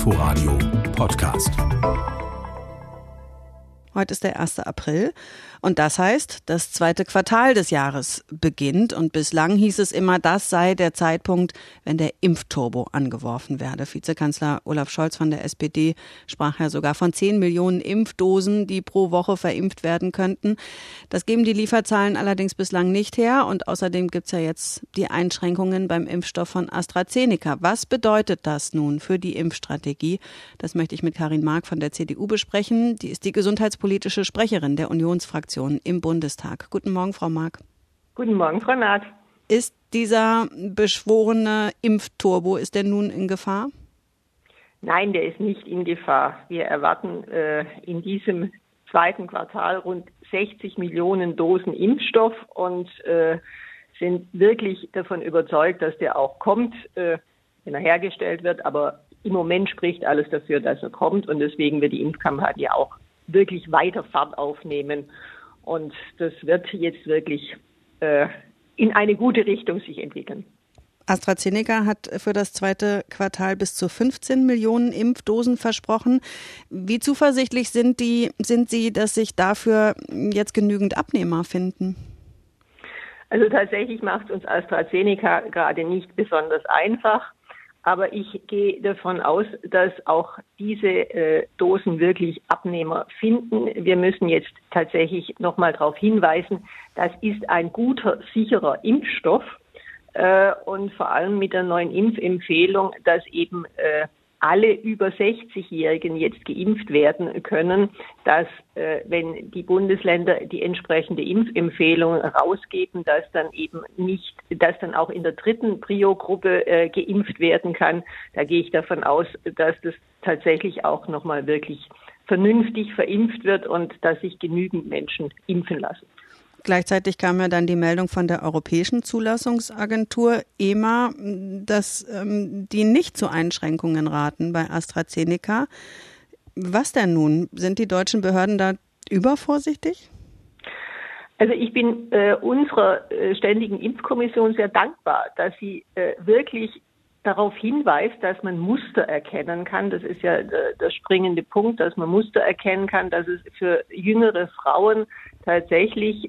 Inforadio Podcast. Heute ist der 1. April und das heißt, das zweite Quartal des Jahres beginnt und bislang hieß es immer, das sei der Zeitpunkt, wenn der Impfturbo angeworfen werde. Vizekanzler Olaf Scholz von der SPD sprach ja sogar von 10 Millionen Impfdosen, die pro Woche verimpft werden könnten. Das geben die Lieferzahlen allerdings bislang nicht her und außerdem gibt es ja jetzt die Einschränkungen beim Impfstoff von AstraZeneca. Was bedeutet das nun für die Impfstrategie? Das möchte ich mit Karin Mark von der CDU besprechen. Die ist die gesundheitspolitische Sprecherin der Unionsfraktion im Bundestag. Guten Morgen, Frau Mark. Guten Morgen, Frau Naht. Ist dieser beschworene Impfturbo, ist der nun in Gefahr? Nein, der ist nicht in Gefahr. Wir erwarten in diesem zweiten Quartal rund 60 Millionen Dosen Impfstoff und sind wirklich davon überzeugt, dass der auch kommt, wenn er hergestellt wird. Aber im Moment spricht alles dafür, dass er kommt und deswegen wird die Impfkampagne auch wirklich weiter Fahrt aufnehmen. Und das wird jetzt wirklich in eine gute Richtung sich entwickeln. AstraZeneca hat für das zweite Quartal bis zu 15 Millionen Impfdosen versprochen. Wie zuversichtlich sind Sie, dass sich dafür jetzt genügend Abnehmer finden? Also tatsächlich macht uns AstraZeneca gerade nicht besonders einfach. Aber ich gehe davon aus, dass auch diese Dosen wirklich Abnehmer finden. Wir müssen jetzt tatsächlich nochmal darauf hinweisen, das ist ein guter, sicherer Impfstoff. Und vor allem mit der neuen Impfempfehlung, dass eben alle über 60-Jährigen jetzt geimpft werden können, dass wenn die Bundesländer die entsprechende Impfempfehlung rausgeben, dass dann auch in der dritten Prio-Gruppe geimpft werden kann. Da gehe ich davon aus, dass das tatsächlich auch nochmal wirklich vernünftig verimpft wird und dass sich genügend Menschen impfen lassen. Gleichzeitig kam ja dann die Meldung von der Europäischen Zulassungsagentur EMA, dass die nicht zu Einschränkungen raten bei AstraZeneca. Was denn nun? Sind die deutschen Behörden da übervorsichtig? Also ich bin unserer Ständigen Impfkommission sehr dankbar, dass sie wirklich darauf hinweist, dass man Muster erkennen kann. Das ist ja der springende Punkt, dass man Muster erkennen kann, dass es für jüngere Frauen tatsächlich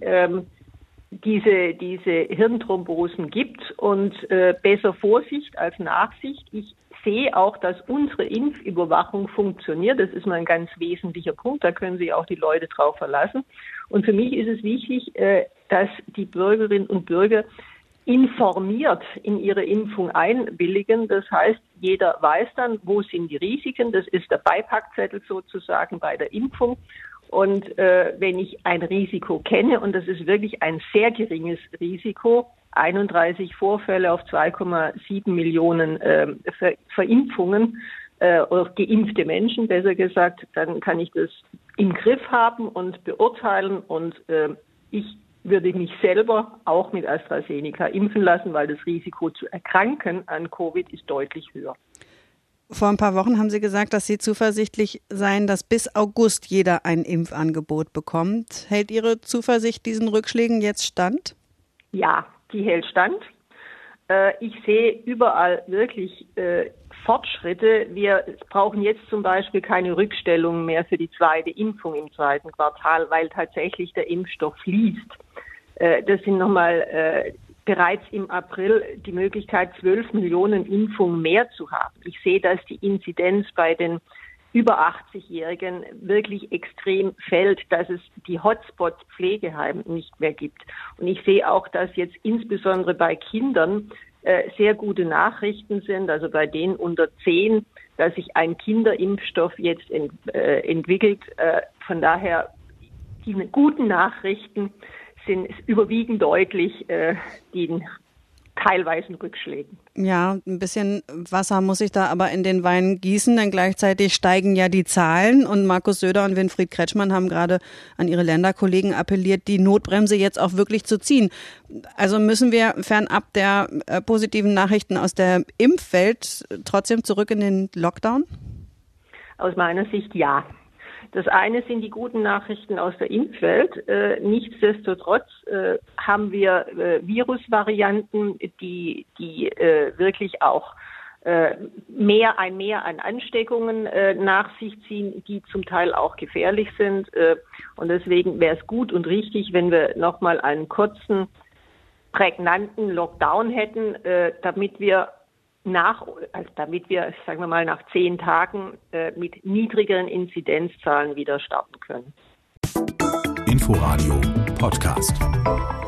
diese Hirnthrombosen gibt und besser Vorsicht als Nachsicht. Ich sehe auch, dass unsere Impfüberwachung funktioniert. Das ist mal ein ganz wesentlicher Punkt. Da können sich auch die Leute drauf verlassen. Und für mich ist es wichtig, dass die Bürgerinnen und Bürger informiert in ihre Impfung einwilligen. Das heißt, jeder weiß dann, wo sind die Risiken. Das ist der Beipackzettel sozusagen bei der Impfung. Und wenn ich ein Risiko kenne, und das ist wirklich ein sehr geringes Risiko, 31 Vorfälle auf 2,7 Millionen Verimpfungen oder geimpfte Menschen, besser gesagt, dann kann ich das im Griff haben und beurteilen. Und ich würde mich selber auch mit AstraZeneca impfen lassen, weil das Risiko zu erkranken an Covid ist deutlich höher. Vor ein paar Wochen haben Sie gesagt, dass Sie zuversichtlich seien, dass bis August jeder ein Impfangebot bekommt. Hält Ihre Zuversicht diesen Rückschlägen jetzt stand? Ja, die hält stand. Ich sehe überall wirklich Fortschritte. Wir brauchen jetzt zum Beispiel keine Rückstellungen mehr für die zweite Impfung im zweiten Quartal, weil tatsächlich der Impfstoff fließt. Das sind nochmal bereits im April die Möglichkeit, 12 Millionen Impfungen mehr zu haben. Ich sehe, dass die Inzidenz bei den über 80-Jährigen wirklich extrem fällt, dass es die Hotspot-Pflegeheime nicht mehr gibt. Und ich sehe auch, dass jetzt insbesondere bei Kindern sehr gute Nachrichten sind, also bei denen unter 10, dass sich ein Kinderimpfstoff jetzt entwickelt. Von daher, die guten Nachrichten sind überwiegend deutlich den teilweisen Rückschlägen. Ja, ein bisschen Wasser muss ich da aber in den Wein gießen, denn gleichzeitig steigen ja die Zahlen und Markus Söder und Winfried Kretschmann haben gerade an ihre Länderkollegen appelliert, die Notbremse jetzt auch wirklich zu ziehen. Also müssen wir fernab der positiven Nachrichten aus der Impfwelt trotzdem zurück in den Lockdown? Aus meiner Sicht ja. Das eine sind die guten Nachrichten aus der Impfwelt. Nichtsdestotrotz haben wir Virusvarianten, die wirklich auch Mehr an Ansteckungen nach sich ziehen, die zum Teil auch gefährlich sind. Und deswegen wäre es gut und richtig, wenn wir nochmal einen kurzen, prägnanten Lockdown hätten, damit wir nach 10 Tagen mit niedrigeren Inzidenzzahlen wieder starten können. Inforadio Podcast.